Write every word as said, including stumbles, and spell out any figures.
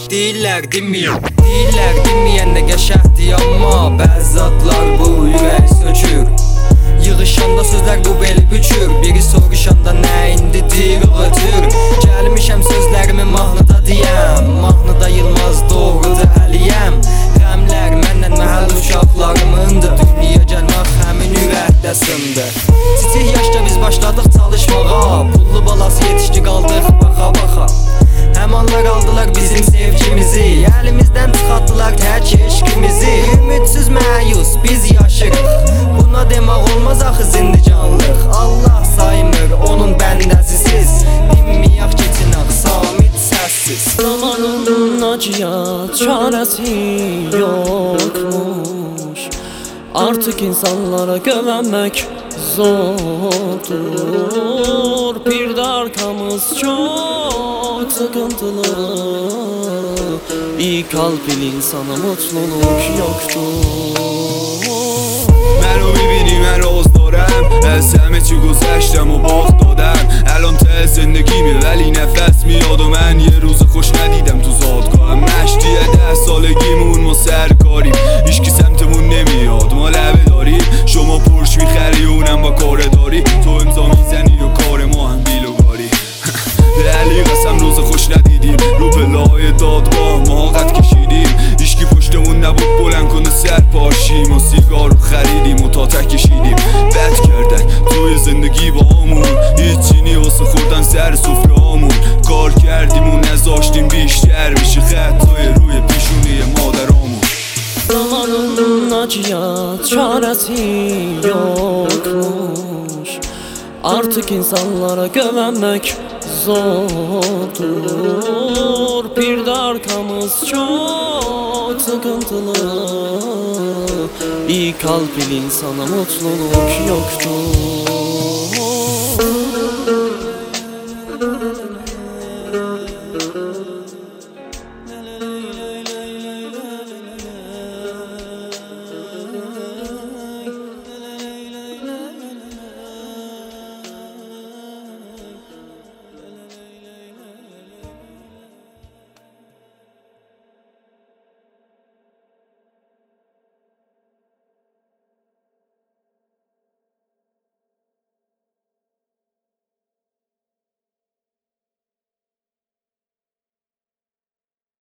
Deyirlər dinməyəm, deyirlər dinməyəndə qəşəhdir. Amma bəzi zatlar bu ürək sökür. Yığışanda sözlər bu beli bükür. Biri soruşanda nəyindi deyir ötür. Gəlmişəm sözlərimi mahnıda deyəm. Mahnıda Yılmaz doğruda əliyəm. Qəmlər məndən məhəl uşaqlarımındır. Dünya gəlmək həmin ürəkdəsindir. Titik yaşda biz başladıq çalışmağa. Pullu balası yetişdi qaldıq baxa baxa. Həmanlar aldılar bizim sevgimizi. Əlimizdən çıxartdılar tək eşqimizi. Ümidsiz məyus biz yaşırıq. Buna demək olmaz axı zindicanlıq. Allah saymır onun bəndəsisiz. Dinməyək keçinək samit səssiz. Zamanın acıya çarəsi yokmuş. Artık insanlara güvenmek zordur. Bir de arkamız çok sıkıntılı. İyi kalpli insana mutluluk yoktur. منو میبینی من روز دارم از همه چی گذشتم و باخت دادم. الان ته زندگیمه ولی نفس میاد و من یه روز خوش ندیدم تو زادگاهم. مشتیه ده سالگیمون ما سرکاریم، هیچکی سمتمون نمیاد ما لبه داریم. شما پرش میخری اونم با کار داری. تو امضا میزنی و کار ما هم بیلوگاری. علی قسم روز خوش ندیدیم، رو پله‌های دادگاه ما قد کشیدیم. هیچکی پشتمون نبود بلند کنه سر پاشیم و سیگار رو خریدیم و تا تک کشیدیم. بد کردن توی زندگی با همون، هیچی نی واسه خوردن سر سفره هامون. کار کردیم و نذاشتیم بیشتر میشه خطای روی پیشونی مادرامون. Zamanın acıya çaresi yokmuş. Artık insanlara güvenmek zordur. Bir de arkamız çok sıkıntılı. İyi kalpli insana mutluluk yoktur.